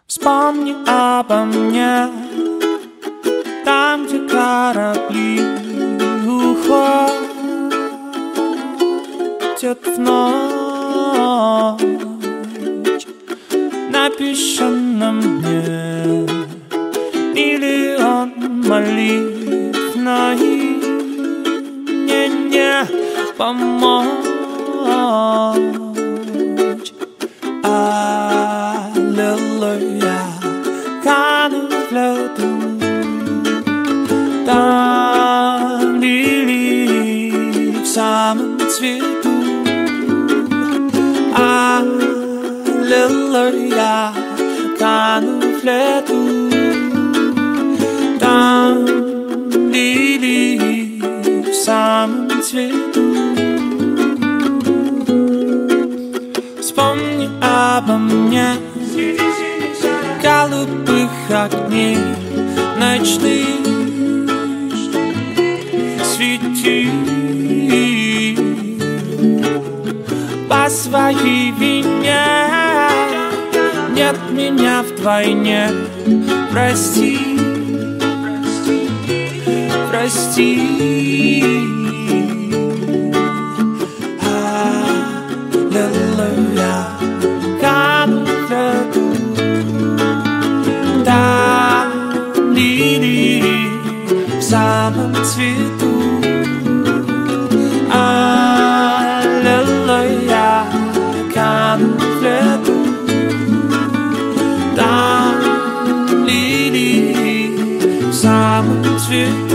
Вспомни обо мне, там, где корабли уходят в ночь. На песчаном дне миллион молитв, но и не помочь. Аллилуйя, кану в лету, там лилии в самом цвету. Аллилуйя, кану в лету, там лилии в самом цвету. Вспомни обо мне, голубых огней ночных, свети по своей вине. Нет меня вдвойне, прости, прости. Аллилуйя, кану в лету, там лилии в самом цвету. Аллилуйя, кану в лету, там лилии в самом цвету.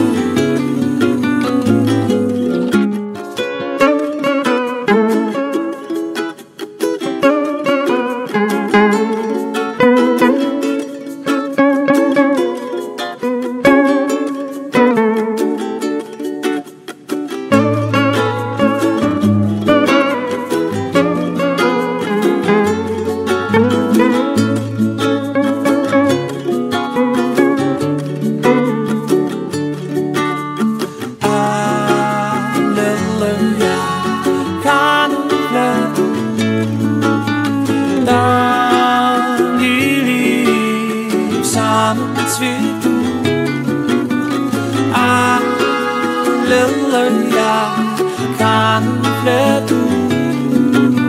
Цвету. Аллилуйя, кану в лету,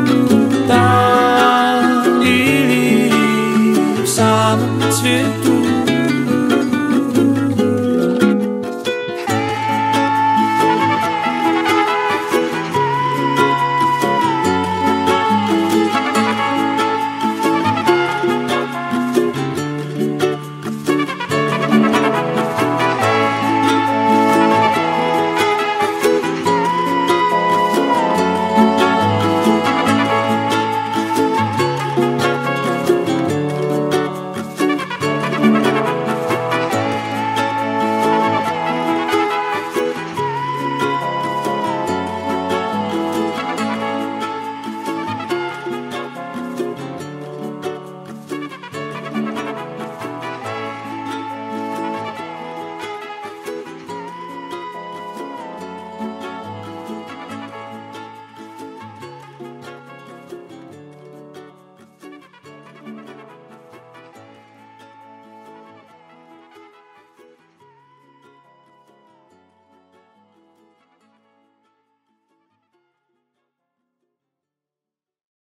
там лилии в самом цвету.